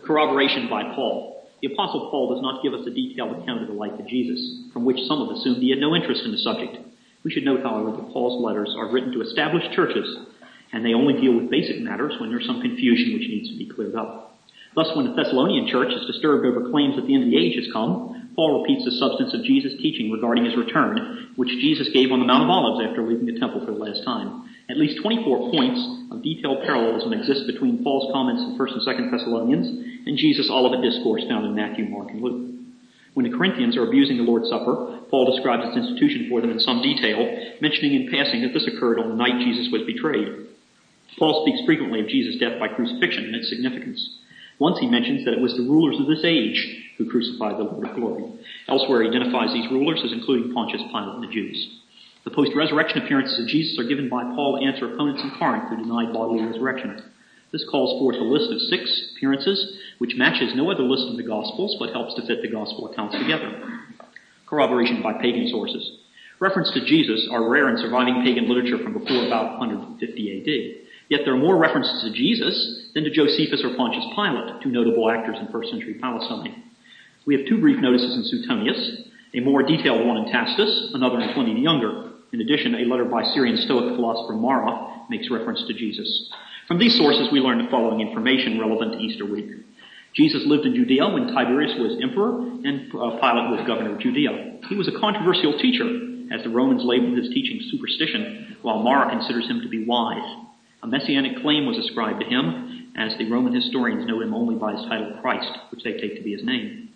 Corroboration by Paul. The Apostle Paul does not give us a detailed account of the life of Jesus, from which some have assumed he had no interest in the subject. We should note, however, that Paul's letters are written to established churches, and they only deal with basic matters when there's some confusion which needs to be cleared up. Thus, when the Thessalonian church is disturbed over claims that the end of the age has come, Paul repeats the substance of Jesus' teaching regarding his return, which Jesus gave on the Mount of Olives after leaving the temple for the last time. At least 24 points of detailed parallelism exist between Paul's comments in 1st and 2nd Thessalonians and Jesus' Olivet Discourse found in Matthew, Mark, and Luke. When the Corinthians are abusing the Lord's Supper, Paul describes its institution for them in some detail, mentioning in passing that this occurred on the night Jesus was betrayed. Paul speaks frequently of Jesus' death by crucifixion and its significance. Once he mentions that it was the rulers of this age who crucified the Lord of glory. Elsewhere he identifies these rulers as including Pontius Pilate and the Jews. The post-resurrection appearances of Jesus are given by Paul to answer opponents in Corinth who denied bodily resurrection. This calls forth a list of 6 appearances, which matches no other list in the Gospels, but helps to fit the Gospel accounts together. Corroboration by pagan sources. Reference to Jesus are rare in surviving pagan literature from before about 150 AD. Yet there are more references to Jesus than to Josephus or Pontius Pilate, 2 notable actors in first century Palestine. We have 2 brief notices in Suetonius, a more detailed one in Tacitus, another in Pliny the Younger. In addition, a letter by Syrian Stoic philosopher Mara makes reference to Jesus. From these sources, we learn the following information relevant to Easter week. Jesus lived in Judea when Tiberius was emperor and Pilate was governor of Judea. He was a controversial teacher, as the Romans labeled his teaching superstition, while Mara considers him to be wise. A messianic claim was ascribed to him, as the Roman historians know him only by his title Christ, which they take to be his name.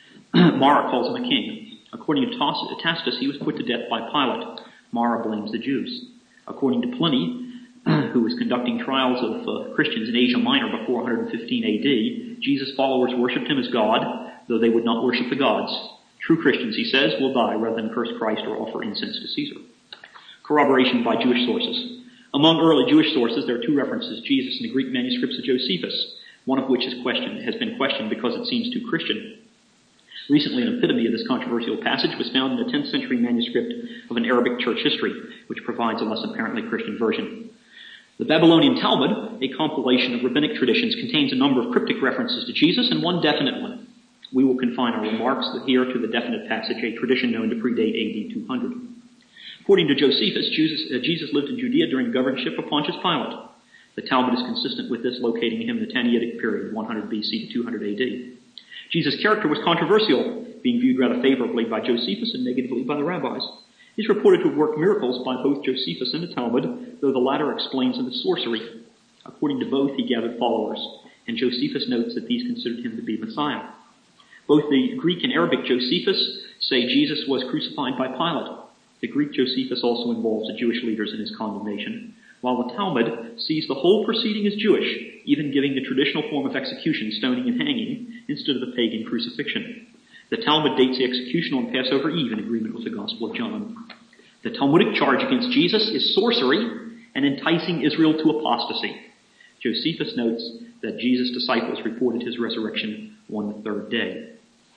Mara calls him a king. According to Tacitus, he was put to death by Pilate. Mara blames the Jews. According to Pliny, who was conducting trials of Christians in Asia Minor before 115 AD, Jesus' followers worshipped him as God, though they would not worship the gods. True Christians, he says, will die rather than curse Christ or offer incense to Caesar. Corroboration by Jewish sources. Among early Jewish sources, there are 2 references to Jesus in the Greek manuscripts of Josephus, one of which has been questioned because it seems too Christian. Recently, an epitome of this controversial passage was found in a 10th century manuscript of an Arabic church history, which provides a less apparently Christian version. The Babylonian Talmud, a compilation of rabbinic traditions, contains a number of cryptic references to Jesus and one definite one. We will confine our remarks here to the definite passage, a tradition known to predate AD 200. According to Josephus, Jesus lived in Judea during the governorship of Pontius Pilate. The Talmud is consistent with this, locating him in the Tannaitic period, 100 BC to 200 AD. Jesus' character was controversial, being viewed rather favorably by Josephus and negatively by the rabbis. He's reported to have worked miracles by both Josephus and the Talmud, though the latter explains him as sorcery. According to both, he gathered followers, and Josephus notes that these considered him to be Messiah. Both the Greek and Arabic Josephus say Jesus was crucified by Pilate. The Greek Josephus also involves the Jewish leaders in his condemnation, while the Talmud sees the whole proceeding as Jewish, even giving the traditional form of execution, stoning and hanging, instead of the pagan crucifixion. The Talmud dates the execution on Passover Eve in agreement with the Gospel of John. The Talmudic charge against Jesus is sorcery and enticing Israel to apostasy. Josephus notes that Jesus' disciples reported his resurrection on the 3rd day.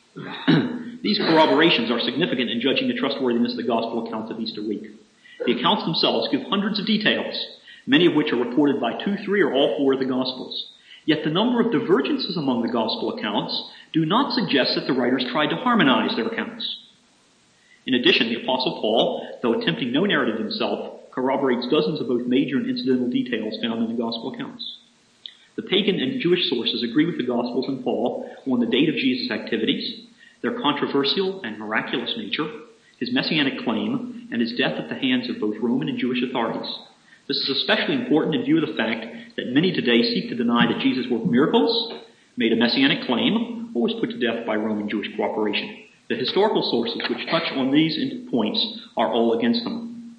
These corroborations are significant in judging the trustworthiness of the Gospel accounts of Easter week. The accounts themselves give hundreds of details, many of which are reported by 2, 3, or all 4 of the Gospels. Yet the number of divergences among the Gospel accounts do not suggest that the writers tried to harmonize their accounts. In addition, the Apostle Paul, though attempting no narrative himself, corroborates dozens of both major and incidental details found in the Gospel accounts. The pagan and Jewish sources agree with the Gospels and Paul on the date of Jesus' activities, their controversial and miraculous nature, his messianic claim, and his death at the hands of both Roman and Jewish authorities. This is especially important in view of the fact that many today seek to deny that Jesus worked miracles, made a messianic claim, or was put to death by Roman Jewish cooperation. The historical sources which touch on these points are all against them.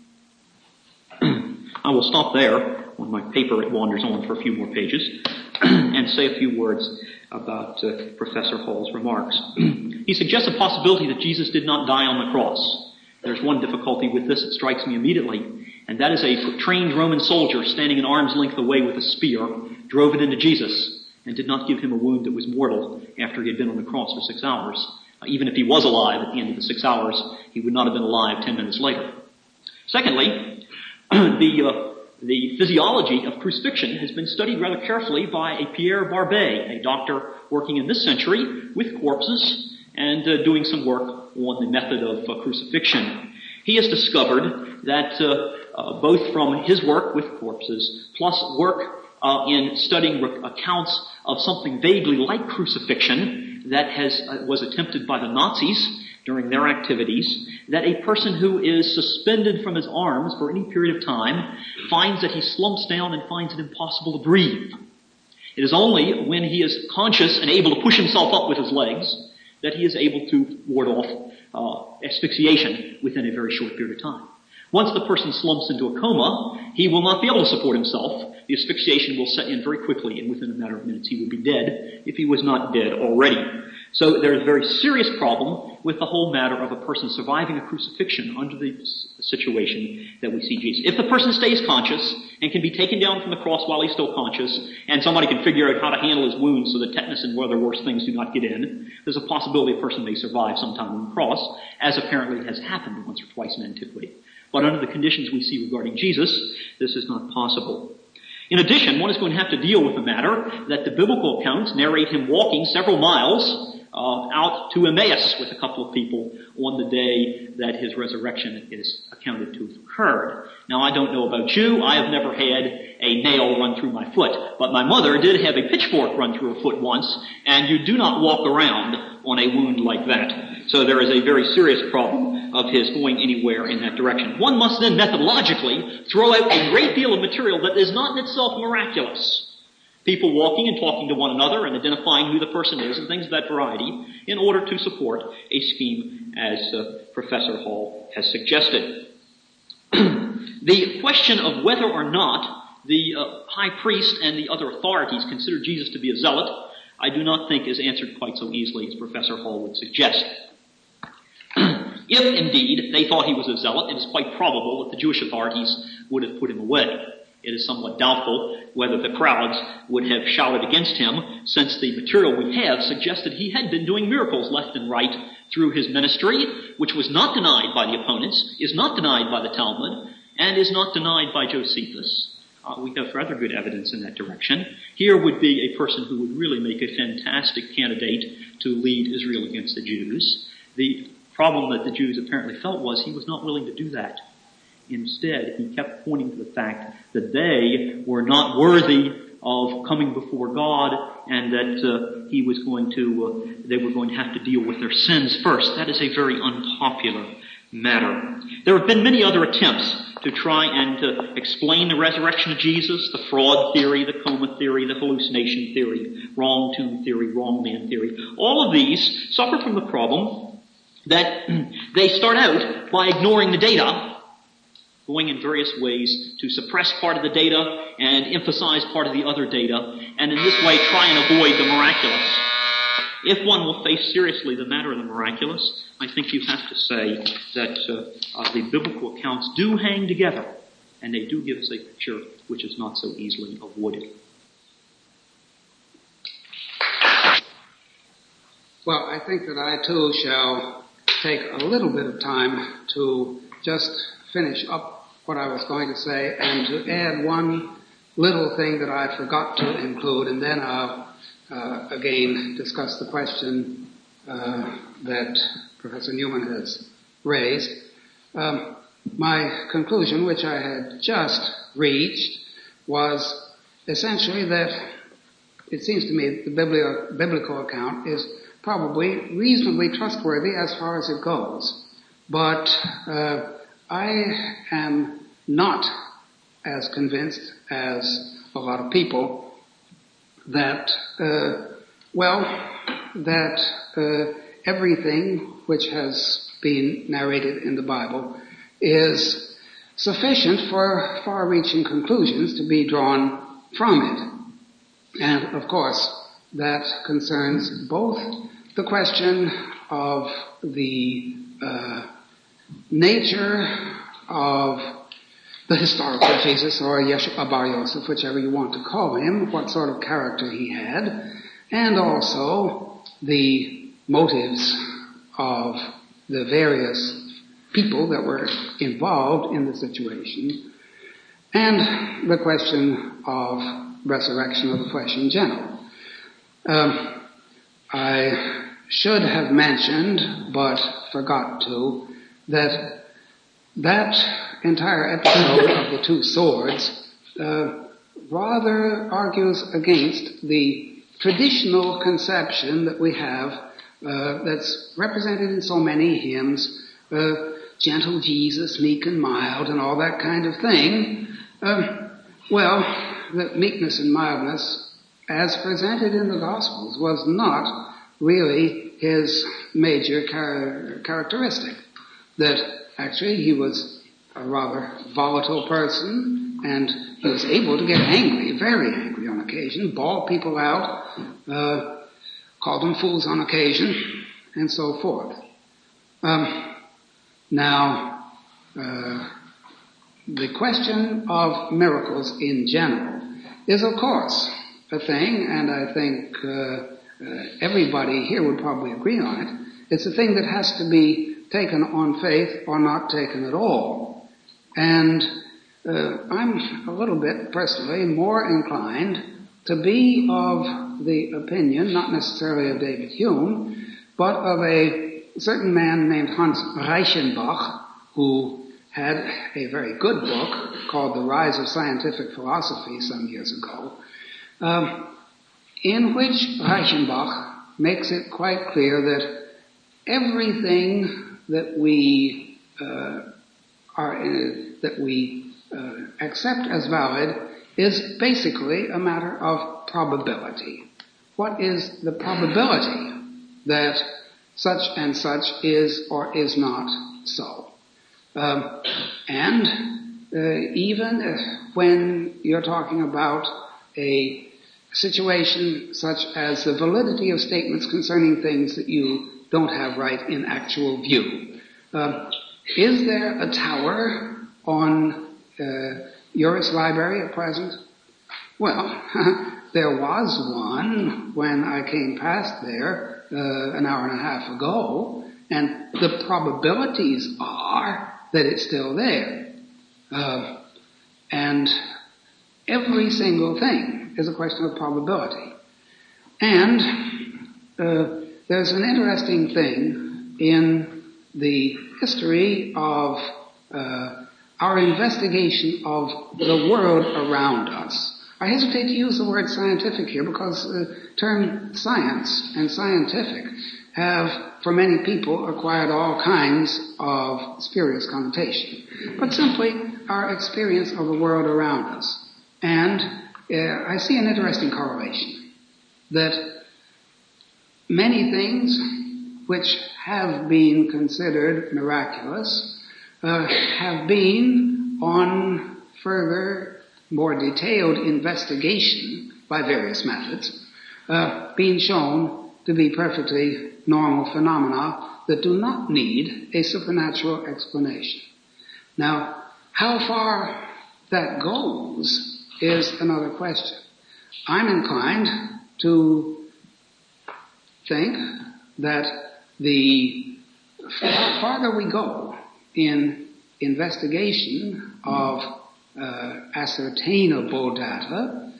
I will stop there. On my paper it wanders on for a few more pages, and say a few words about Professor Hall's remarks. He suggests a possibility that Jesus did not die on the cross. There's one difficulty with this that strikes me immediately, and that is a trained Roman soldier standing an arm's length away with a spear drove it into Jesus and did not give him a wound that was mortal after he had been on the cross for 6 hours. Even if he was alive at the end of the 6 hours, he would not have been alive 10 minutes later. Secondly, the The physiology of crucifixion has been studied rather carefully by a Pierre Barbet, a doctor working in this century with corpses and doing some work on the method of crucifixion. He has discovered that both from his work with corpses plus work in studying accounts of something vaguely like crucifixion that was attempted by the Nazis during their activities, that a person who is suspended from his arms for any period of time finds that he slumps down and finds it impossible to breathe. It is only when he is conscious and able to push himself up with his legs that he is able to ward off asphyxiation within a very short period of time. Once the person slumps into a coma, he will not be able to support himself. The asphyxiation will set in very quickly, and within a matter of minutes he would be dead if he was not dead already. So there is a very serious problem with the whole matter of a person surviving a crucifixion under the situation that we see Jesus. If the person stays conscious and can be taken down from the cross while he's still conscious, and somebody can figure out how to handle his wounds so that tetanus and other worse things do not get in, there's a possibility a person may survive sometime on the cross, as apparently has happened once or twice in antiquity. But under the conditions we see regarding Jesus, this is not possible. In addition, one is going to have to deal with the matter that the biblical accounts narrate him walking several miles out to Emmaus with a couple of people on the day that his resurrection is accounted to have occurred. Now, I don't know about you. I have never had a nail run through my foot. But my mother did have a pitchfork run through her foot once, and you do not walk around on a wound like that. So there is a very serious problem of his going anywhere in that direction. One must then methodologically throw out a great deal of material that is not in itself miraculous. People walking and talking to one another and identifying who the person is and things of that variety in order to support a scheme as Professor Hall has suggested. The question of whether or not the high priest and the other authorities consider Jesus to be a zealot, I do not think is answered quite so easily as Professor Hall would suggest. If indeed they thought he was a zealot, it is quite probable that the Jewish authorities would have put him away. It is somewhat doubtful whether the crowds would have shouted against him, since the material we have suggested he had been doing miracles left and right through his ministry, which was not denied by the opponents, is not denied by the Talmud, and is not denied by Josephus. We have rather good evidence in that direction. Here would be a person who would really make a fantastic candidate to lead Israel against the Jews. The problem that the Jews apparently felt was he was not willing to do that. Instead, he kept pointing to the fact that they were not worthy of coming before God, and that they were going to have to deal with their sins first. That is a very unpopular matter. There have been many other attempts to try and explain the resurrection of Jesus, the fraud theory, the coma theory, the hallucination theory, wrong tomb theory, wrong man theory. All of these suffer from the problem that they start out by ignoring the data, going in various ways to suppress part of the data and emphasize part of the other data, and in this way try and avoid the miraculous. If one will face seriously the matter of the miraculous, I think you have to say that the biblical accounts do hang together, and they do give us a picture which is not so easily avoided. Well, I think that I too shall take a little bit of time to just finish up what I was going to say and to add one little thing that I forgot to include, and then I'll again discuss the question that Professor Newman has raised. My conclusion, which I had just reached, was essentially that it seems to me the biblical account is probably reasonably trustworthy as far as it goes. But I am not as convinced as a lot of people that, everything which has been narrated in the Bible is sufficient for far-reaching conclusions to be drawn from it. And, of course, that concerns both the question of the nature of the historical Jesus, or Yeshua Bar Yosef, whichever you want to call him, what sort of character he had, and also the motives of the various people that were involved in the situation. and the question of resurrection of the flesh in general. I should have mentioned, but forgot to, that entire episode of the two swords rather argues against the traditional conception that we have that's represented in so many hymns, gentle Jesus, meek and mild, and all that kind of thing. The meekness and mildness, as presented in the Gospels, was not really his major characteristic. That actually he was a rather volatile person, and he was able to get angry, very angry on occasion, bawl people out, call them fools on occasion, and so forth. The question of miracles in general is, of course, a thing, and I think everybody here would probably agree on it. It's a thing that has to be taken on faith or not taken at all. And I'm a little bit, personally, more inclined to be of the opinion, not necessarily of David Hume, but of a certain man named Hans Reichenbach, who had a very good book called The Rise of Scientific Philosophy some years ago, in which Reichenbach makes it quite clear that everything that we accept as valid is basically a matter of probability. What is the probability that such and such is or is not so? Even when you're talking about a situation such as the validity of statements concerning things that you don't have right in actual view, is there a tower on Uris Library at present? Well, there was one when I came past there an hour and a half ago, and the probabilities are that it's still there. And every single thing is a question of probability. And there's an interesting thing in the history of our investigation of the world around us. I hesitate to use the word scientific here because the term science and scientific have, for many people, acquired all kinds of spurious connotation, but simply our experience of the world around us. And I see an interesting correlation that many things which have been considered miraculous have been, on further, more detailed investigation by various methods, being shown to be perfectly normal phenomena that do not need a supernatural explanation. Now, how far that goes is another question. I'm inclined to think that the farther we go in investigation of ascertainable data,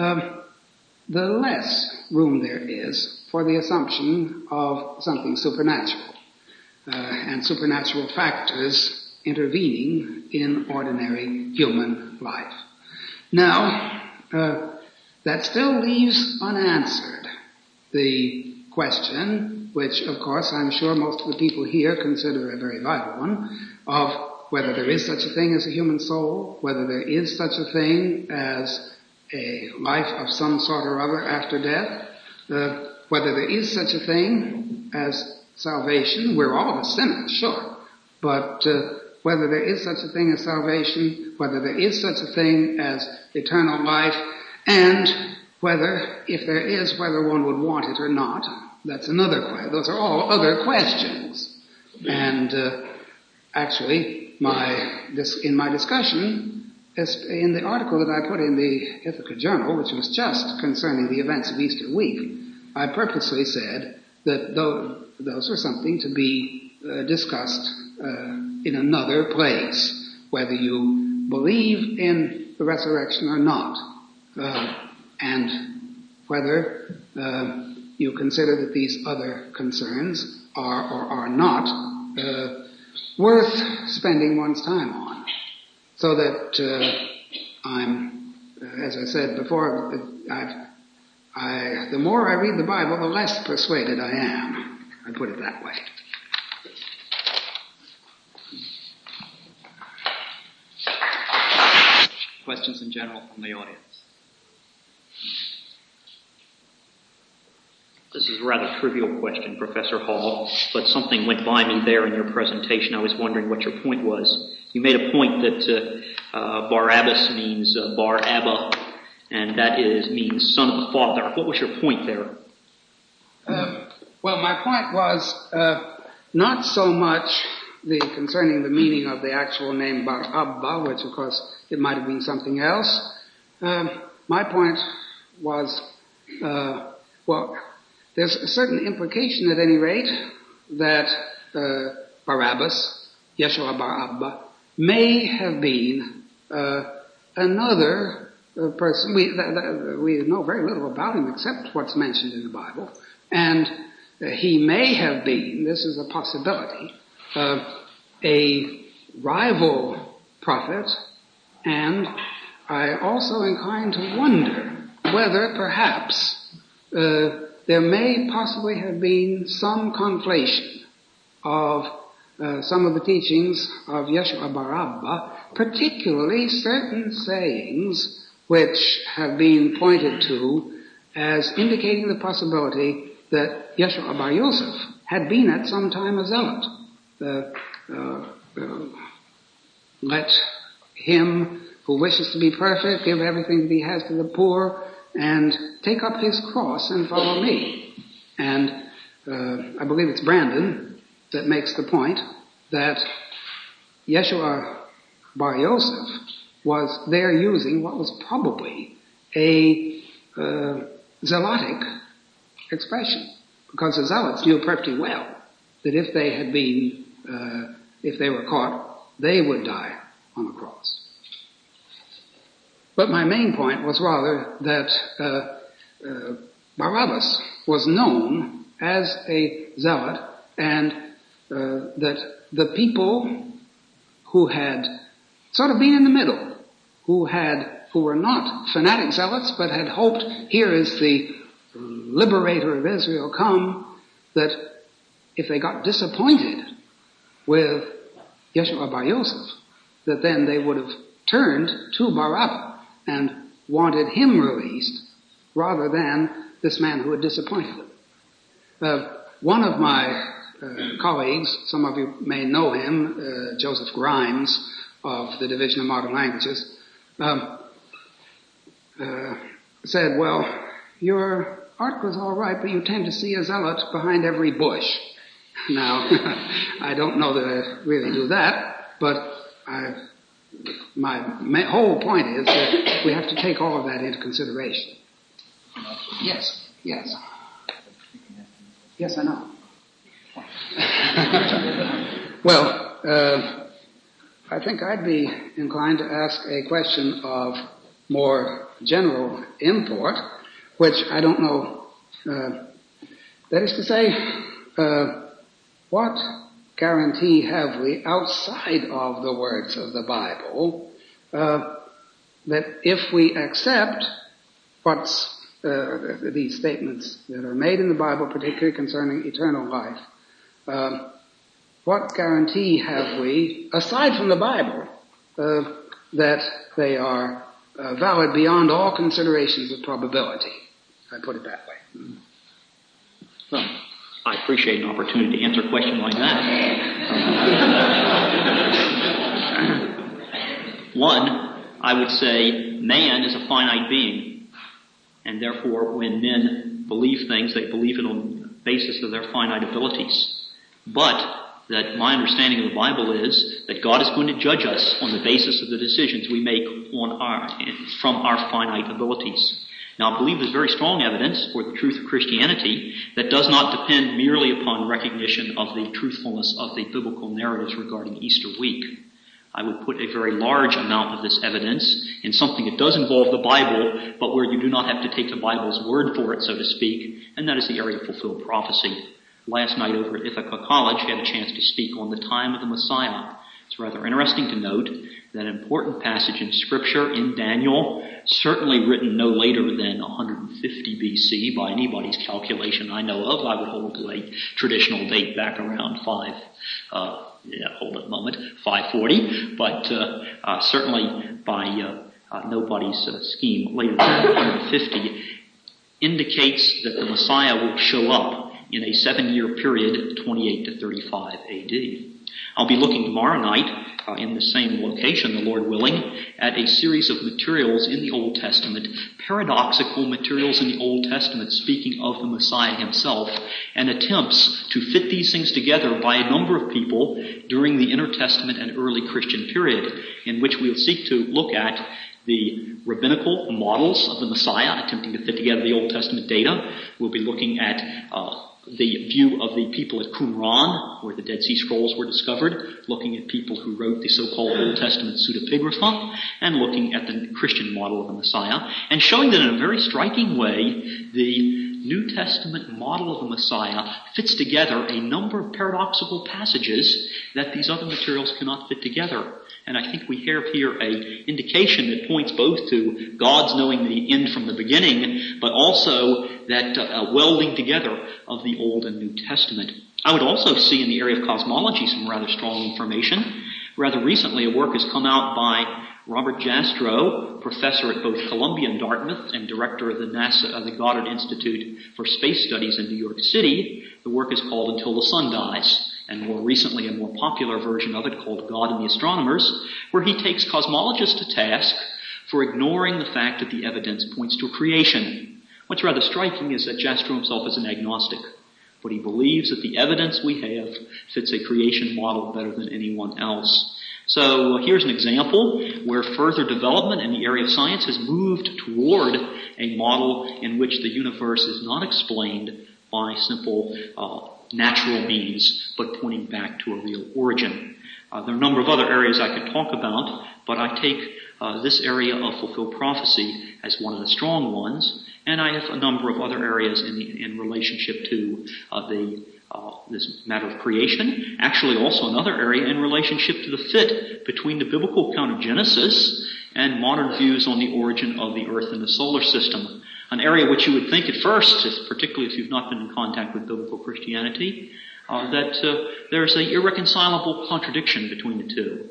the less room there is for the assumption of something supernatural, and supernatural factors intervening in ordinary human life. Now, that still leaves unanswered the question, which of course I'm sure most of the people here consider a very vital one, of whether there is such a thing as a human soul, whether there is such a thing as a life of some sort or other after death, whether there is such a thing as salvation. We're all of us sinners, sure, but whether there is such a thing as salvation, whether there is such a thing as eternal life, and whether, if there is, whether one would want it or not, that's another question. Those are all other questions. And actually, in my discussion, in the article that I put in the Ithaca Journal, which was just concerning the events of Easter week, I purposely said that those are something to be discussed in another place. Whether you believe in the resurrection or not, and whether you consider that these other concerns are or are not worth spending one's time on. So that I'm, as I said before, the more I read the Bible, the less persuaded I am. I put it that way. Questions in general from the audience? This is a rather trivial question, Professor Hall, but something went by me there in your presentation. I was wondering what your point was. You made a point that Barabbas means Bar Abba, and that means son of the Father. What was your point there? Well, my point was not so much concerning the meaning of the actual name Bar Abba, which of course it might have been something else. My point was, there's a certain implication at any rate that Barabbas, Yeshua Bar Abba, may have been another person. We know very little about him except what's mentioned in the Bible. And he may have been, this is a possibility, a rival prophet, and I also incline to wonder whether perhaps there may possibly have been some conflation of some of the teachings of Yeshua Bar Abba, particularly certain sayings which have been pointed to as indicating the possibility that Yeshua Bar Yosef had been at some time a zealot. Let him who wishes to be perfect give everything that he has to the poor and take up his cross and follow me. And I believe it's Brandon that makes the point that Yeshua Bar Yosef was there using what was probably a zealotic expression, because the zealots knew perfectly well that if they had been, if they were caught, they would die on the cross. But my main point was rather that Barabbas was known as a zealot, and that the people who had sort of been in the middle, who were not fanatic zealots, but had hoped, here is the liberator of Israel come, that if they got disappointed with Yeshua Bar Yosef, that then they would have turned to Barabbas and wanted him released rather than this man who had disappointed them. One of my colleagues, some of you may know him, Joseph Grimes of the Division of Modern Languages, said, well, your article's all right, but you tend to see a zealot behind every bush. Now, I don't know that I really do that, but my whole point is that we have to take all of that into consideration. Yes, I know. Well, I think I'd be inclined to ask a question of more general import, which I don't know. That is to say, what guarantee have we outside of the words of the Bible that if we accept what's these statements that are made in the Bible, particularly concerning eternal life, what guarantee have we, aside from the Bible, that they are valid beyond all considerations of probability? I put it that way. Well, I appreciate an opportunity to answer a question like that. One, I would say man is a finite being, and therefore when men believe things, they believe it on the basis of their finite abilities. But that my understanding of the Bible is that God is going to judge us on the basis of the decisions we make from our finite abilities. Now, I believe there's very strong evidence for the truth of Christianity that does not depend merely upon recognition of the truthfulness of the biblical narratives regarding Easter week. I would put a very large amount of this evidence in something that does involve the Bible, but where you do not have to take the Bible's word for it, so to speak, and that is the area of fulfilled prophecy. Last night over at Ithaca College, I had a chance to speak on the time of the Messiah. It's rather interesting to note that an important passage in Scripture in Daniel, certainly written no later than 150 BC by anybody's calculation I know of. I would hold to a traditional date back around 540, but certainly by nobody's scheme later than 150, indicates that the Messiah will show up in a 7-year period, 28 to 35 AD. I'll be looking tomorrow night in the same location, the Lord willing, at a series of materials in the Old Testament, paradoxical materials in the Old Testament speaking of the Messiah himself, and attempts to fit these things together by a number of people during the Intertestament and early Christian period, in which we'll seek to look at the rabbinical models of the Messiah, attempting to fit together the Old Testament data. We'll be looking at the view of the people at Qumran, where the Dead Sea Scrolls were discovered, looking at people who wrote the so-called Old Testament pseudepigrapha, and looking at the Christian model of the Messiah, and showing that in a very striking way, the New Testament model of the Messiah fits together a number of paradoxical passages that these other materials cannot fit together. And I think we have here a indication that points both to God's knowing the end from the beginning, but also that welding together of the Old and New Testament. I would also see in the area of cosmology some rather strong information. Rather recently, a work has come out by Robert Jastrow, professor at both Columbia and Dartmouth and director of the Goddard Institute for Space Studies in New York City. The work is called Until the Sun Dies, and more recently a more popular version of it called God and the Astronomers, where he takes cosmologists to task for ignoring the fact that the evidence points to creation. What's rather striking is that Jastrow himself is an agnostic, but he believes that the evidence we have fits a creation model better than anyone else. So here's an example where further development in the area of science has moved toward a model in which the universe is not explained by simple natural means, but pointing back to a real origin. There are a number of other areas I could talk about, but I take this area of fulfilled prophecy as one of the strong ones, and I have a number of other areas in relationship to this matter of creation. Actually, also another area in relationship to the fit between the biblical account of Genesis and modern views on the origin of the Earth and the solar system. An area which you would think at first, particularly if you've not been in contact with biblical Christianity, that there's an irreconcilable contradiction between the two.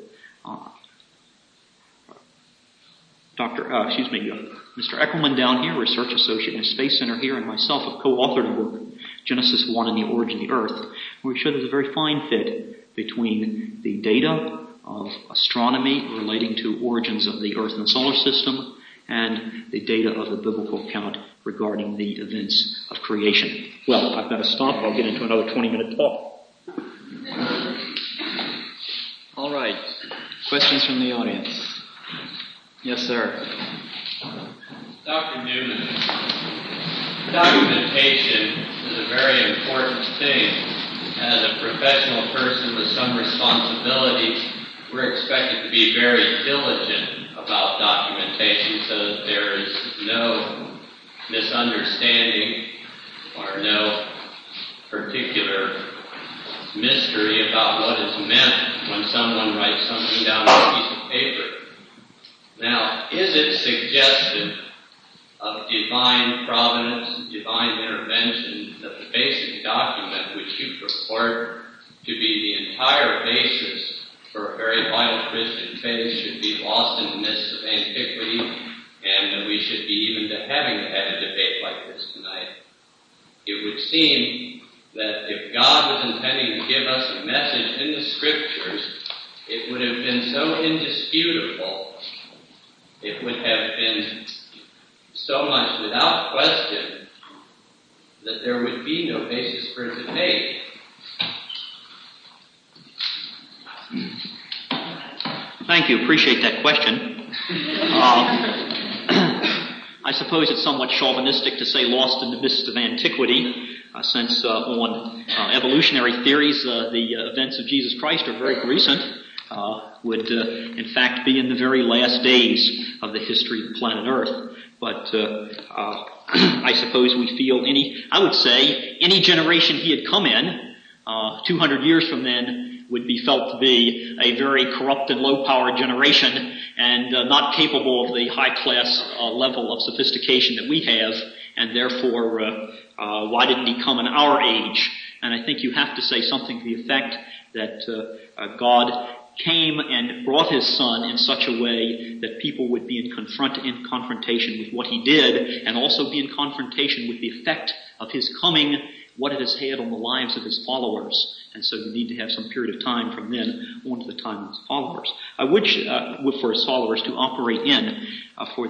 Mr. Eckelman down here, research associate in the Space Center here, and myself have co-authored a book, Genesis 1 and the Origin of the Earth, where we show there's a very fine fit between the data of astronomy relating to origins of the Earth and the solar system and the data of the biblical account regarding the events of creation. Well, I've got to stop. I'll get into another 20-minute talk. All right. Questions from the audience? Yes, sir. Dr. Newman, documentation is a very important thing. As a professional person with some responsibility, we're expected to be very diligent about documentation so that there is no misunderstanding or no particular mystery about what is meant when someone writes something down on a piece of paper. Now, is it suggestive of divine providence, divine intervention, that the basic document which you purport to be the entire basis for a very vital Christian faith should be lost in the midst of antiquity, and that we should be even having had a debate like this tonight? It would seem that if God was intending to give us a message in the Scriptures, it would have been so indisputable, it would have been so much without question that there would be no basis for debate. Thank you. Appreciate that question. I suppose it's somewhat chauvinistic to say lost in the midst of antiquity, since on evolutionary theories, the events of Jesus Christ are very recent. would in fact be in the very last days of the history of planet Earth. But I suppose we feel I would say any generation he had come in 200 years from then would be felt to be a very corrupted, low-powered generation and not capable of the high-class level of sophistication that we have, and therefore why didn't he come in our age? And I think you have to say something to the effect that God came and brought his son in such a way that people would be in confrontation with what he did, and also be in confrontation with the effect of his coming, what it has had on the lives of his followers. And so you need to have some period of time from then on to the time of his followers. I wish for his followers to operate in for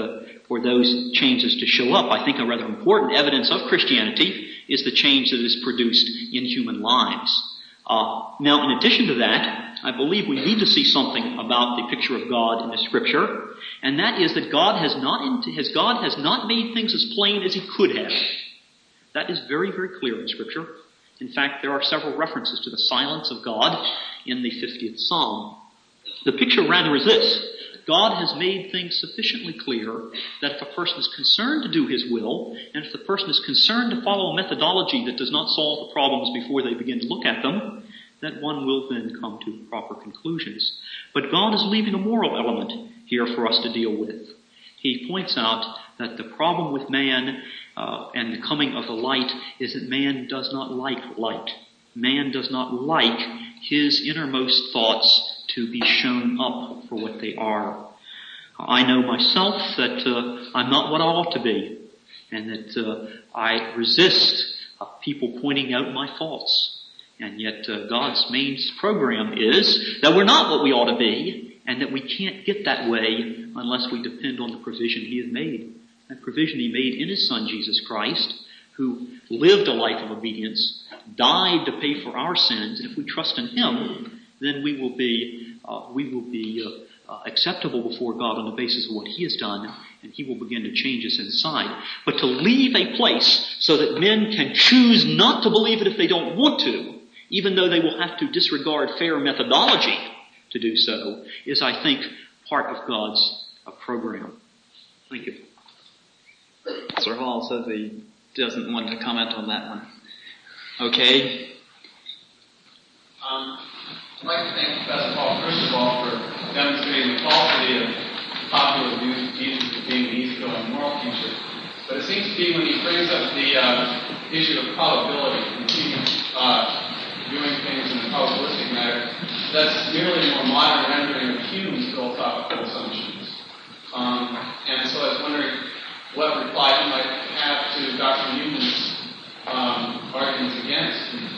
those changes to show up. I think a rather important evidence of Christianity is the change that is produced in human lives. Now, in addition to that, I believe we need to see something about the picture of God in the Scripture, and that is that God has not made things as plain as he could have. That is very, very clear in Scripture. In fact, there are several references to the silence of God in the 50th Psalm. The picture rather is this: God has made things sufficiently clear that if a person is concerned to do his will, and if the person is concerned to follow a methodology that does not solve the problems before they begin to look at them, that one will then come to proper conclusions. But God is leaving a moral element here for us to deal with. He points out that the problem with man and the coming of the light is that man does not like light. Man does not like his innermost thoughts to be shown up for what they are. I know myself that I'm not what I ought to be, and that I resist people pointing out my faults. And yet God's main program is that we're not what we ought to be, and that we can't get that way unless we depend on the provision he has made. That provision he made in his Son, Jesus Christ, who lived a life of obedience, died to pay for our sins, and if we trust in him, then we will be acceptable before God on the basis of what he has done, and he will begin to change us inside. But to leave a place so that men can choose not to believe it if they don't want to, even though they will have to disregard fair methodology to do so, is, I think, part of God's program. Thank you. Sir Hall says he doesn't want to comment on that one. Okay. I'd like to thank Professor Hall, first of all, for demonstrating the falsity of popular views of Jesus as being the easygoing moral teacher. But it seems to be when he brings up the issue of probability and doing things in a probabilistic manner, that's merely a more modern rendering of Hume's philosophical assumptions. And so I was wondering what reply you might have to Dr. Newman's arguments against.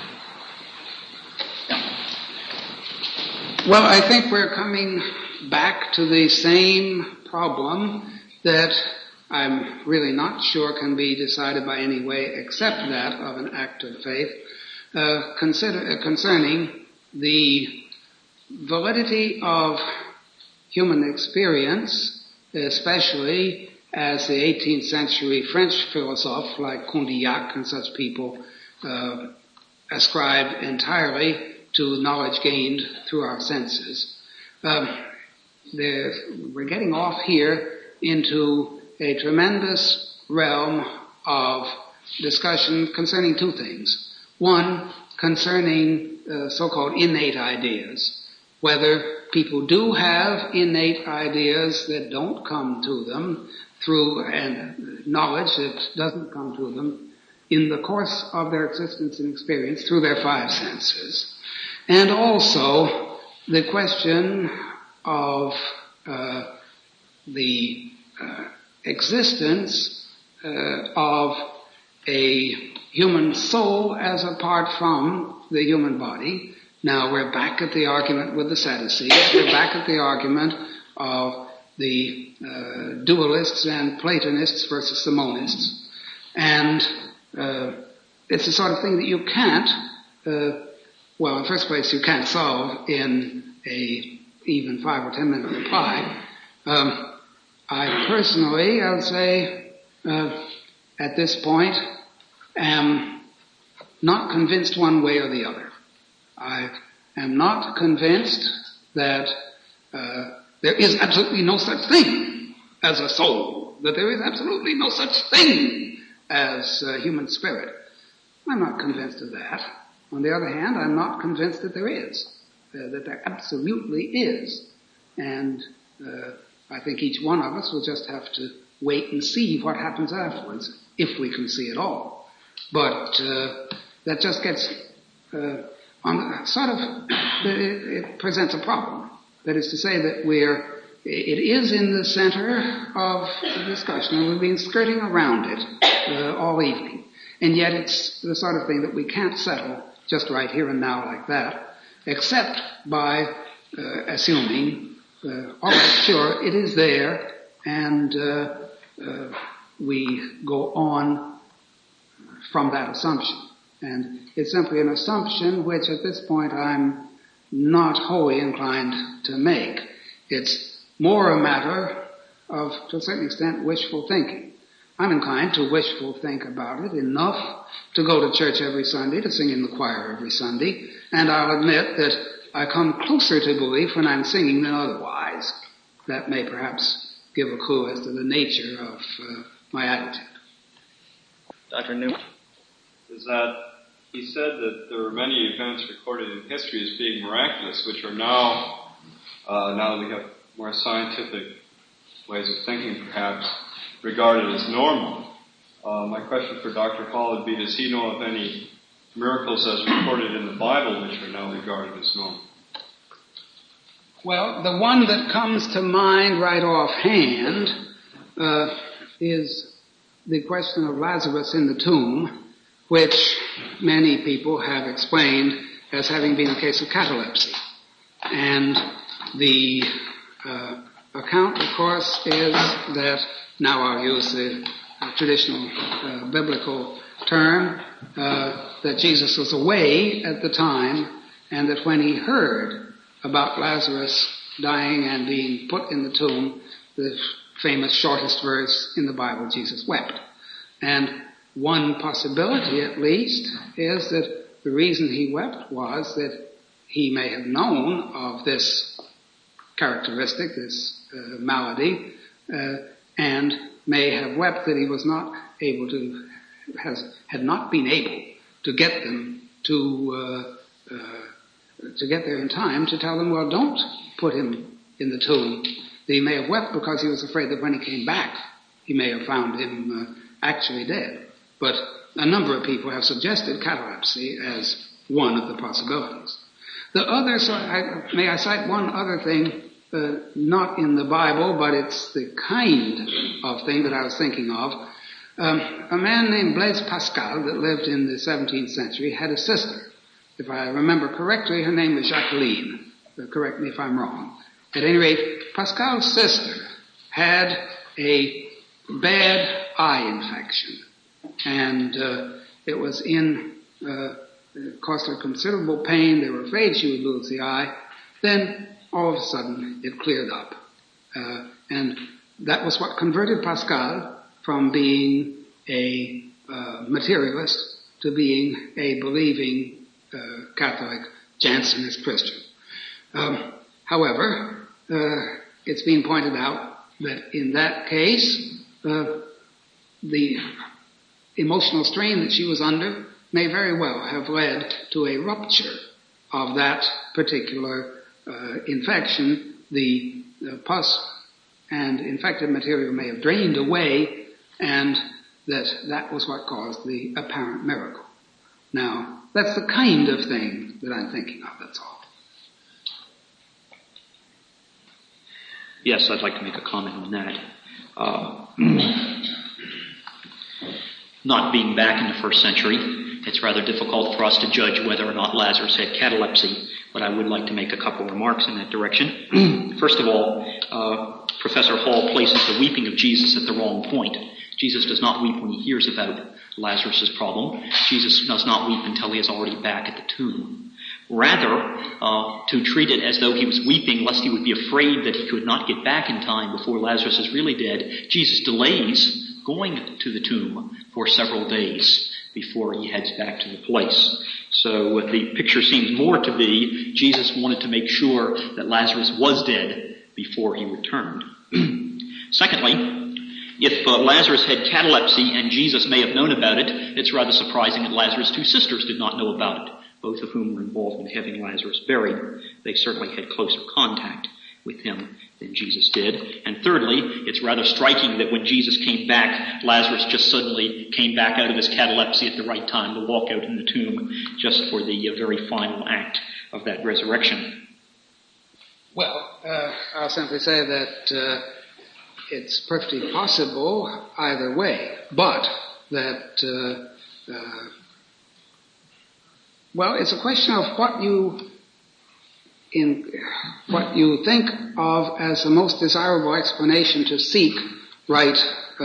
Well, I think we're coming back to the same problem that I'm really not sure can be decided by any way except that of an act of faith, concerning the validity of human experience, especially as the 18th century French philosophers like Condillac and such people ascribed entirely to knowledge gained through our senses. We're getting off here into a tremendous realm of discussion concerning two things. One, concerning so-called innate ideas, whether people do have innate ideas that don't come to them through and knowledge that doesn't come to them in the course of their existence and experience through their five senses. And also the question of the existence of a human soul as apart from the human body. Now we're back at the argument with the Sadducees. We're back at the argument of the dualists and Platonists versus the monists. And it's the sort of thing that you can't, well, in the first place, you can't solve in a even 5 or 10 minute reply. I personally, I would say, at this point, am not convinced one way or the other. I am not convinced that there is absolutely no such thing as a soul, that there is absolutely no such thing as a human spirit. I'm not convinced of that. On the other hand, I'm not convinced that there is, that there absolutely is. And I think each one of us will just have to wait and see what happens afterwards, if we can see it all. But that just gets it presents a problem. That is to say that it is in the center of the discussion, and we've been skirting around it all evening. And yet it's the sort of thing that we can't settle just right here and now like that, except by assuming, all right, sure, it is there, and we go on from that assumption. And it's simply an assumption which at this point I'm not wholly inclined to make. It's more a matter of, to a certain extent, wishful thinking. I'm inclined to wishful think about it enough to go to church every Sunday, to sing in the choir every Sunday, and I'll admit that I come closer to belief when I'm singing than otherwise. That may perhaps give a clue as to the nature of my attitude. Dr. Newman? Is that he said that there were many events recorded in history as being miraculous, which are now that we have more scientific ways of thinking perhaps, regarded as normal. My question for Dr. Hall would be, does he know of any miracles as recorded in the Bible which are now regarded as normal? Well, the one that comes to mind right offhand is the question of Lazarus in the tomb, which many people have explained as having been a case of catalepsy. And the account, of course, is that, now I'll use the traditional biblical term, that Jesus was away at the time, and that when he heard about Lazarus dying and being put in the tomb, the famous shortest verse in the Bible, Jesus wept. And one possibility, at least, is that the reason he wept was that he may have known of this characteristic, this malady, and may have wept that he was not able to, had not been able to get them to get there in time to tell them, well, don't put him in the tomb. He may have wept because he was afraid that when he came back, he may have found him actually dead. But a number of people have suggested catalepsy as one of the possibilities. The other, may I cite one other thing, not in the Bible, but it's the kind of thing that I was thinking of. A man named Blaise Pascal that lived in the 17th century had a sister. If I remember correctly, her name was Jacqueline. Correct me if I'm wrong. At any rate, Pascal's sister had a bad eye infection. And it was it caused her considerable pain. They were afraid she would lose the eye. Then, all of a sudden, it cleared up. And that was what converted Pascal from being a materialist to being a believing Catholic Jansenist Christian. However, it's been pointed out that in that case, the emotional strain that she was under may very well have led to a rupture of that particular infection. The pus and infected material may have drained away, and that was what caused the apparent miracle. Now, that's the kind of thing that I'm thinking of, that's all. Yes, I'd like to make a comment on that. Not being back in the first century, it's rather difficult for us to judge whether or not Lazarus had catalepsy, but I would like to make a couple remarks in that direction. First of all, Professor Hall places the weeping of Jesus at the wrong point. Jesus does not weep when he hears about Lazarus' problem. Jesus does not weep until he is already back at the tomb. Rather, to treat it as though he was weeping lest he would be afraid that he could not get back in time before Lazarus is really dead, Jesus delays going to the tomb for several days before he heads back to the place. So the picture seems more to be Jesus wanted to make sure that Lazarus was dead before he returned. Secondly, if Lazarus had catalepsy and Jesus may have known about it, it's rather surprising that Lazarus' two sisters did not know about it, both of whom were involved in having Lazarus buried. They certainly had closer contact with him than Jesus did. And thirdly, it's rather striking that when Jesus came back, Lazarus just suddenly came back out of his catalepsy at the right time to walk out in the tomb just for the very final act of that resurrection. Well, I'll simply say that it's perfectly possible either way, but that, well, it's a question of what you think of as the most desirable explanation to seek right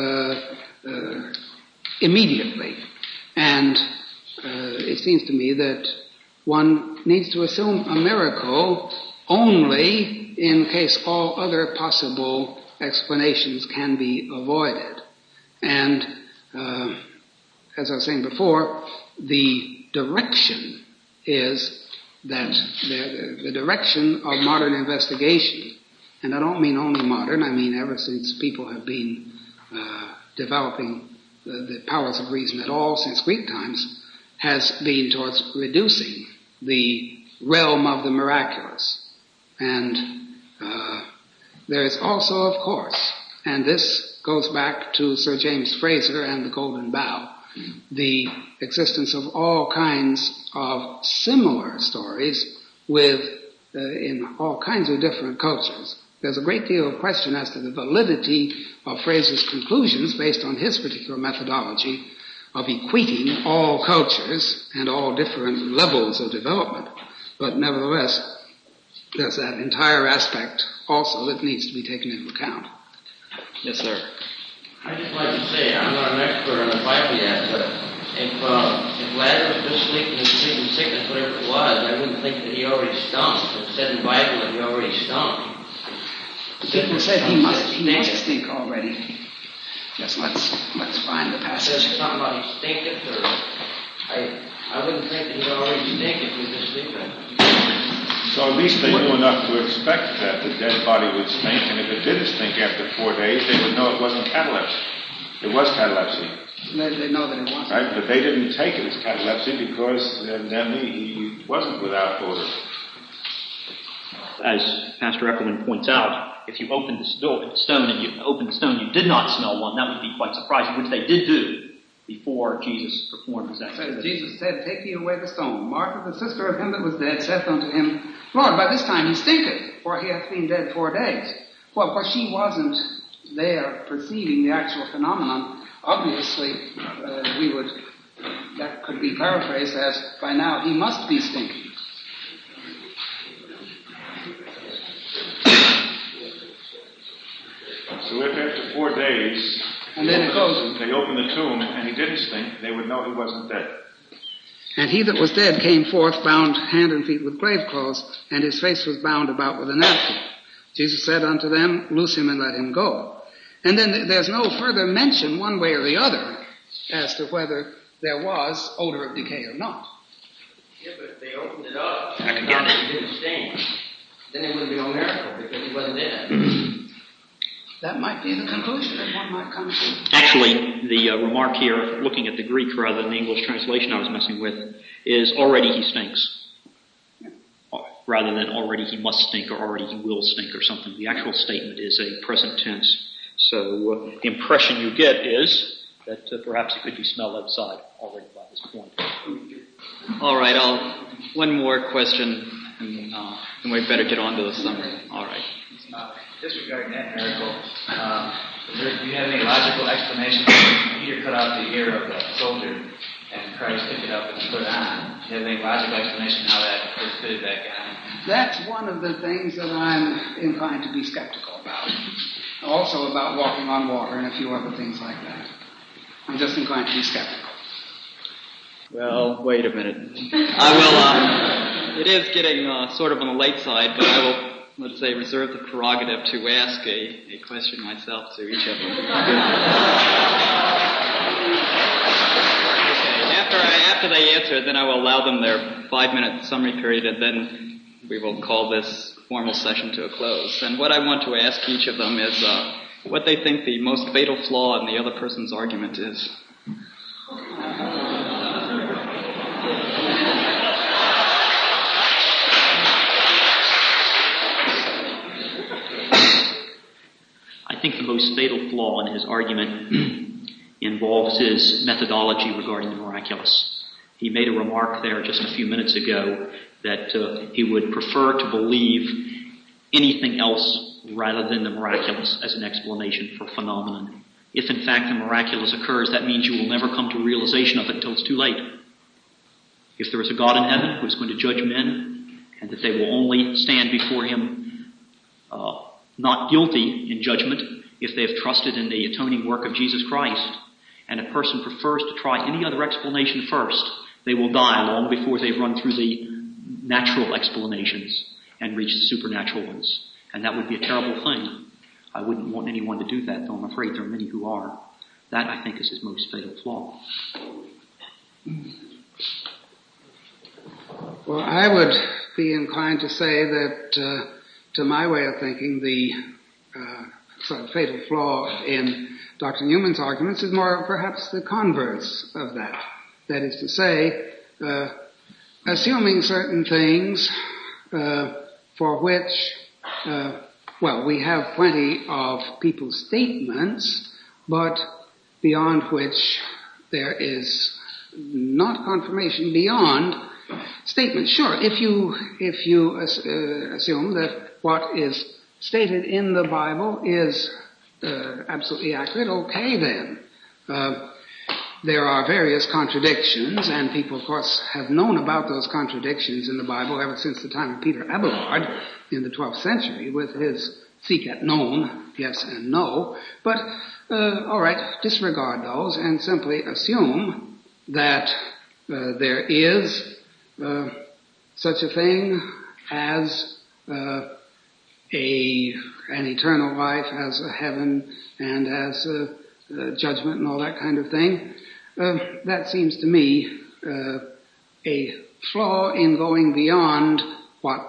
immediately. And it seems to me that one needs to assume a miracle only in case all other possible explanations can be avoided. And as I was saying before, the direction is that the direction of modern investigation, and I don't mean only modern, I mean ever since people have been developing the powers of reason at all since Greek times, has been towards reducing the realm of the miraculous. And there is also, of course, and this goes back to Sir James Frazer and the Golden Bough, the existence of all kinds of similar stories with in all kinds of different cultures. There's a great deal of question as to the validity of Frazer's conclusions based on his particular methodology of equating all cultures and all different levels of development. But nevertheless, there's that entire aspect also that needs to be taken into account. Yes, sir. I'd just like to say, I'm not an expert on the Bible yet, but if Lazarus was sleeping in sickness, whatever it was, I wouldn't think that he already stunk. It said in the Bible that he already stunk. People said he must stink already. Just let's find the passage. There's something about he stinketh, or I wouldn't think that he'd already stink if he was just sleeping. So at least they knew enough to expect that the dead body would stink, and if it didn't stink after 4 days, they would know it wasn't catalepsy. It was catalepsy. They know that it wasn't. Right? But they didn't take it as catalepsy because evidently he wasn't without odor. As Pastor Eckelman points out, if you opened the stone and you did not smell one, that would be quite surprising, which they did do before Jesus performed his activity. Jesus said, "Take ye away the stone." Martha, the sister of him that was dead, saith unto him, "Lord, by this time he stinketh, for he hath been dead 4 days." Well, for she wasn't there perceiving the actual phenomenon, obviously that could be paraphrased as, by now he must be stinking. So if after 4 days and then it goes, they opened the tomb and he didn't stink, they would know he wasn't dead. And he that was dead came forth, bound hand and feet with grave clothes, and his face was bound about with a napkin. Jesus said unto them, "Loose him and let him go." And then there's no further mention one way or the other as to whether there was odor of decay or not. Yeah, but if they opened it up and found that he didn't stink, then it wouldn't be no miracle because he wasn't dead. That might be the conclusion that one might come to. Actually, the remark here, looking at the Greek rather than the English translation I was messing with, is already he stinks. Rather than already he must stink or already he will stink or something. The actual statement is a present tense. So the impression you get is that perhaps it could be smelled outside already by this point. All right, one more question, and then we better get on to the summary. All right. Disregarding that miracle, do you have any logical explanation for Peter cut out the ear of the soldier and Christ picked it up and put it on? Do you have any logical explanation how that was fitted back on? That's one of the things that I'm inclined to be skeptical about. Also about walking on water and a few other things like that. I'm just inclined to be skeptical. Well, wait a minute. I will, it is getting sort of on the late side, but I will, let's say, reserve the prerogative to ask a question myself to each of them. Okay, after after they answer, then I will allow them their 5-minute summary period, and then we will call this formal session to a close. And what I want to ask each of them is what they think the most fatal flaw in the other person's argument is. I think the most fatal flaw in his argument involves his methodology regarding the miraculous. He made a remark there just a few minutes ago that he would prefer to believe anything else rather than the miraculous as an explanation for a phenomenon. If in fact the miraculous occurs, that means you will never come to realization of it until it's too late. If there is a God in heaven who is going to judge men, and that they will only stand before him not guilty in judgment if they have trusted in the atoning work of Jesus Christ, and a person prefers to try any other explanation first, they will die long before they've run through the natural explanations and reach the supernatural ones. And that would be a terrible thing. I wouldn't want anyone to do that, though I'm afraid there are many who are. That, I think, is his most fatal flaw. Well, I would be inclined to say that, to my way of thinking, the sort of fatal flaw in Dr. Newman's arguments is more perhaps the converse of that. That is to say, assuming certain things for which, we have plenty of people's statements, but beyond which there is not confirmation beyond statements. Sure, if you assume that what is stated in the Bible is absolutely accurate, okay then. There are various contradictions, and people, of course, have known about those contradictions in the Bible ever since the time of Peter Abelard in the 12th century with his seek at known, yes and no. But, all right, disregard those and simply assume that there is such a thing as an eternal life, as a heaven, and as a judgment and all that kind of thing. That seems to me a flaw in going beyond what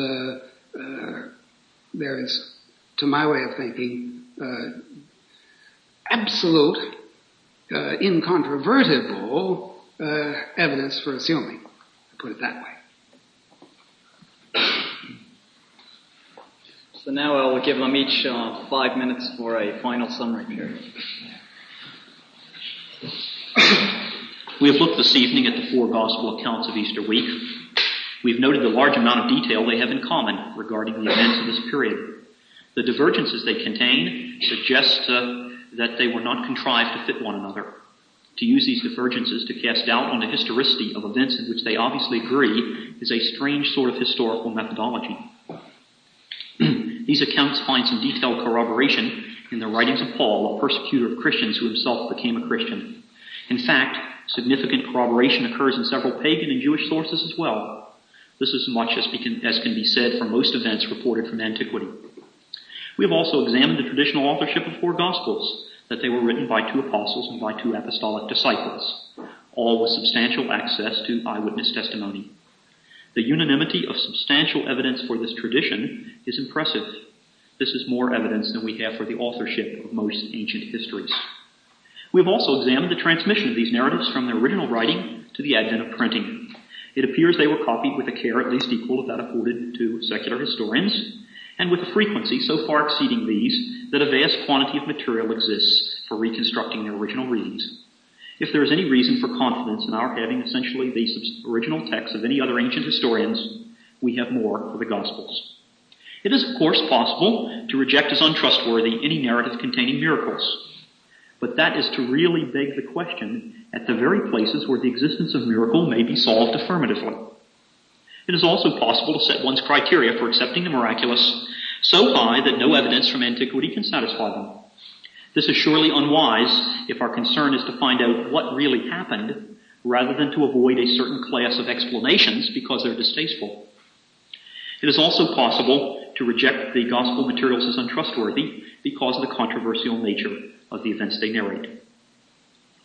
there is, to my way of thinking, absolute, incontrovertible evidence for assuming. Put it that way. So now I will give them each 5 minutes for a final summary period. We have looked this evening at the 4 gospel accounts of Easter week. We've noted the large amount of detail they have in common regarding the events of this period. The divergences they contain suggest that they were not contrived to fit one another. To use these divergences to cast doubt on the historicity of events in which they obviously agree is a strange sort of historical methodology. These accounts find some detailed corroboration in the writings of Paul, a persecutor of Christians who himself became a Christian. In fact, significant corroboration occurs in several pagan and Jewish sources as well. This is as much as can be said for most events reported from antiquity. We have also examined the traditional authorship of 4 Gospels, that they were written by 2 apostles and by 2 apostolic disciples, all with substantial access to eyewitness testimony. The unanimity of substantial evidence for this tradition is impressive. This is more evidence than we have for the authorship of most ancient histories. We have also examined the transmission of these narratives from their original writing to the advent of printing. It appears they were copied with a care at least equal to that afforded to secular historians, and with a frequency so far exceeding these that a vast quantity of material exists for reconstructing their original readings. If there is any reason for confidence in our having essentially the original text of any other ancient historians, we have more for the Gospels. It is, of course, possible to reject as untrustworthy any narrative containing miracles. But that is to really beg the question at the very places where the existence of miracle may be solved affirmatively. It is also possible to set one's criteria for accepting the miraculous so high that no evidence from antiquity can satisfy them. This is surely unwise if our concern is to find out what really happened rather than to avoid a certain class of explanations because they're distasteful. It is also possible to reject the gospel materials as untrustworthy because of the controversial nature of the events they narrate.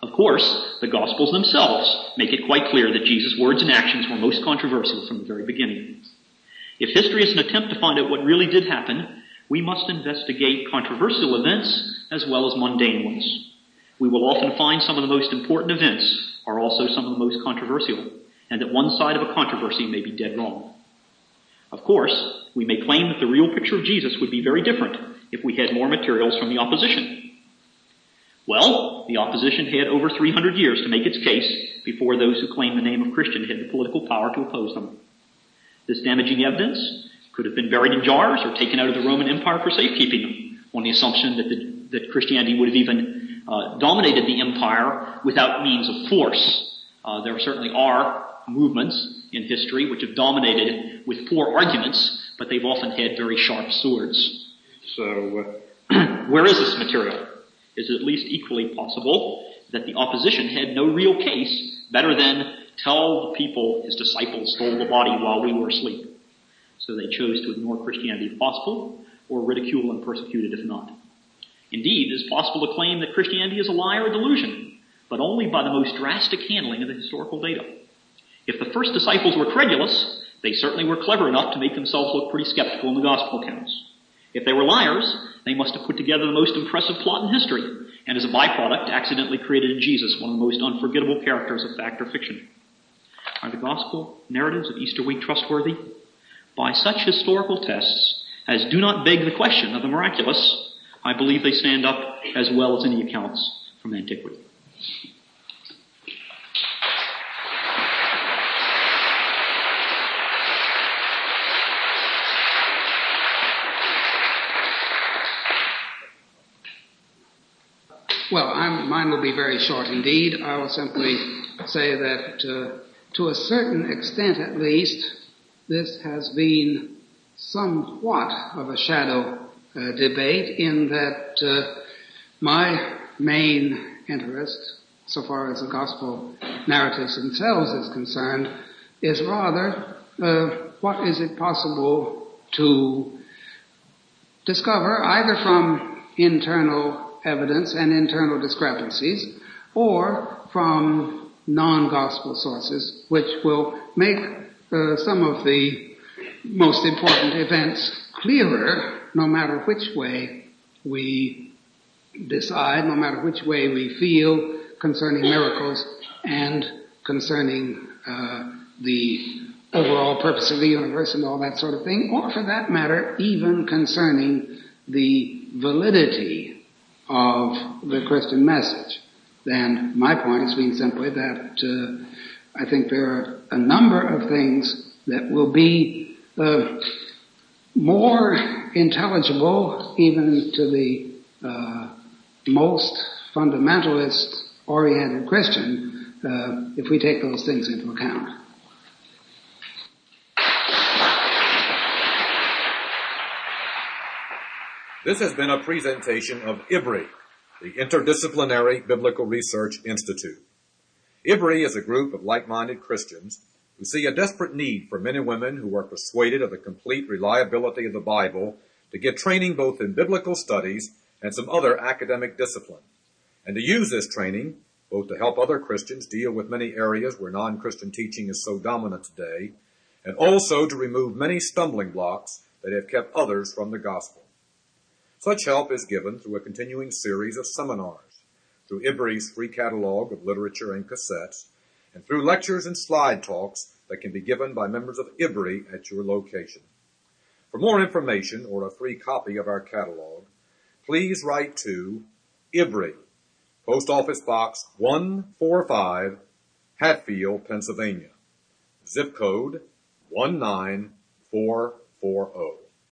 Of course, the Gospels themselves make it quite clear that Jesus' words and actions were most controversial from the very beginning. If history is an attempt to find out what really did happen, we must investigate controversial events as well as mundane ones. We will often find some of the most important events are also some of the most controversial, and that one side of a controversy may be dead wrong. Of course, we may claim that the real picture of Jesus would be very different if we had more materials from the opposition. Well, the opposition had over 300 years to make its case before those who claimed the name of Christian had the political power to oppose them. This damaging evidence could have been buried in jars or taken out of the Roman Empire for safekeeping, on the assumption that Christianity would have even dominated the empire without means of force. There certainly are movements in history which have dominated with poor arguments, but they've often had very sharp swords. So, where is this material? Is it at least equally possible that the opposition had no real case better than tell the people his disciples stole the body while we were asleep? So they chose to ignore Christianity if possible, or ridicule and persecute it if not. Indeed, it is possible to claim that Christianity is a lie or a delusion, but only by the most drastic handling of the historical data. If the first disciples were credulous, they certainly were clever enough to make themselves look pretty skeptical in the gospel accounts. If they were liars, they must have put together the most impressive plot in history, and as a byproduct, accidentally created in Jesus one of the most unforgettable characters of fact or fiction. Are the gospel narratives of Easter week trustworthy? By such historical tests as do not beg the question of the miraculous, I believe they stand up as well as any accounts from antiquity. Well, mine will be very short indeed. I will simply say that to a certain extent at least, this has been somewhat of a shadow debate in that my main interest, so far as the gospel narratives themselves is concerned, is rather what is it possible to discover either from internal evidence and internal discrepancies, or from non-gospel sources, which will make some of the most important events clearer, no matter which way we decide, no matter which way we feel concerning miracles and concerning the overall purpose of the universe and all that sort of thing, or for that matter, even concerning the validity of the Christian message. And my point has been simply that I think there are a number of things that will be more intelligible even to the most fundamentalist-oriented Christian if we take those things into account. This has been a presentation of IBRI, the Interdisciplinary Biblical Research Institute. IBRI is a group of like-minded Christians who see a desperate need for men and women who are persuaded of the complete reliability of the Bible to get training both in biblical studies and some other academic discipline, and to use this training both to help other Christians deal with many areas where non-Christian teaching is so dominant today, and also to remove many stumbling blocks that have kept others from the gospel. Such help is given through a continuing series of seminars, through IBRI's free catalog of literature and cassettes, and through lectures and slide talks that can be given by members of IBRI at your location. For more information or a free copy of our catalog, please write to IBRI, Post Office Box 145, Hatfield, Pennsylvania. Zip code 19440.